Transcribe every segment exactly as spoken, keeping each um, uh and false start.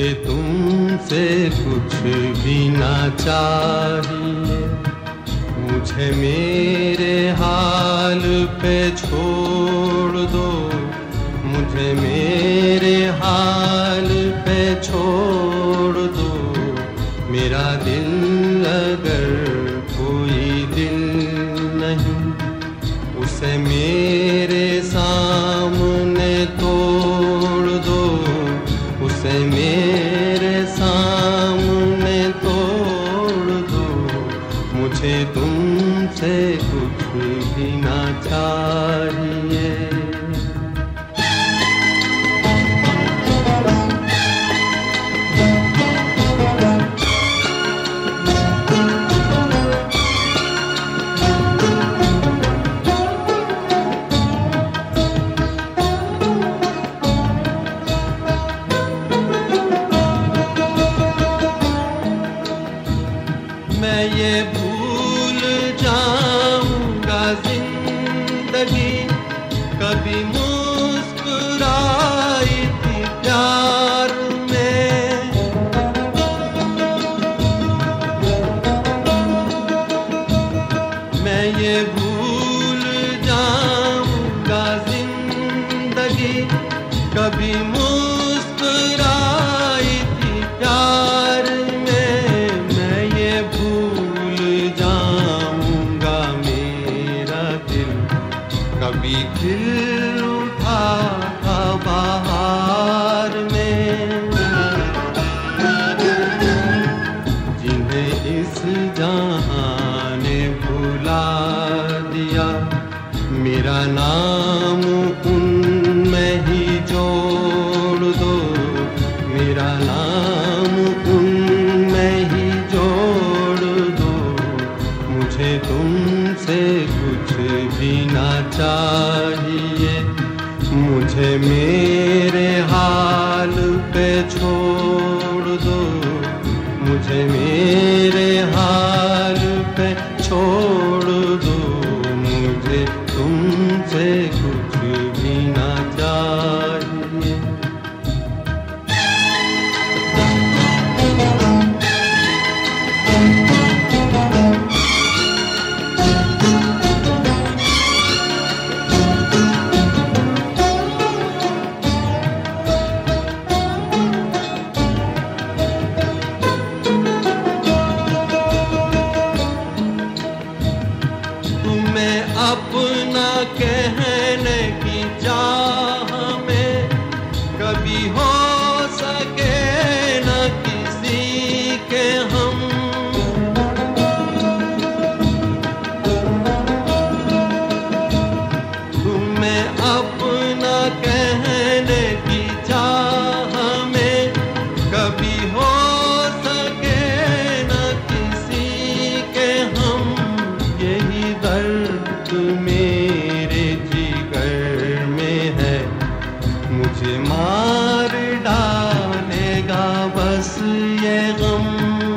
मुझे तुमसे कुछ भी ना चाहिए, मुझे मेरे हाल पे छोड़ दो, मुझे मेरे हाल पे छोड़ दो। मेरा दिल अगर कोई दिल नहीं, उसे मेरे सामने तोड़ दो, उसे मेरे सामने तोड़ दो। मुझे तुमसे कुछ भी ना चाहिए। मैं ये भूल जाऊंगा जिंदगी कभी मुस्कुराई थी प्यार में। मैं ये भूल जाऊंगा जिंदगी कभी मुस्कुराई थी प्यार में। मैं ये भूल जाऊंगा मेरा दिल कभी खिल उठा था बहार में। जिन्हें इस जहां ने भुला दिया, मेरा नाम उनमें ही जोड़ दो, मेरा नाम उनमें ही जोड़ दो। मुझे तुमसे कुछ भी ना चाहिए, मुझे मेरे हाल पे छोड़ दो, मुझे मेरे हाल पे छोड़ दो। मुझे तुमसे कुछ भी ना चाहिए। तुम्हें अपना कहने की चाह में कभी हो सके न किसी के हम। तुम्हें अपना कहने की चाह में कभी हो सके न किसी के हम। यही दर्द मेरे जिगर में है, मुझे मार डालेगा बस ये गम।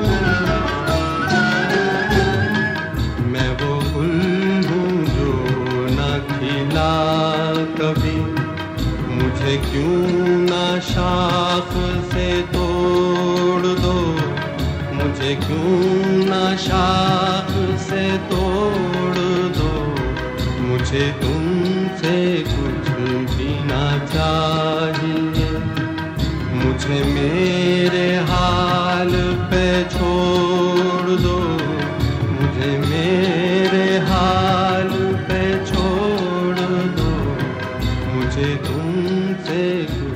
मैं वो फूल हूँ जो न खिला कभी, मुझे क्यों ना शाख से तोड़ दो, मुझे क्यों ना शाख से तोड़ दो। मुझे तुमसे कुछ भी ना चाहिए, मुझे मेरे हाल पे छोड़ दो, मुझे मेरे हाल पे छोड़ दो। मुझे तुमसे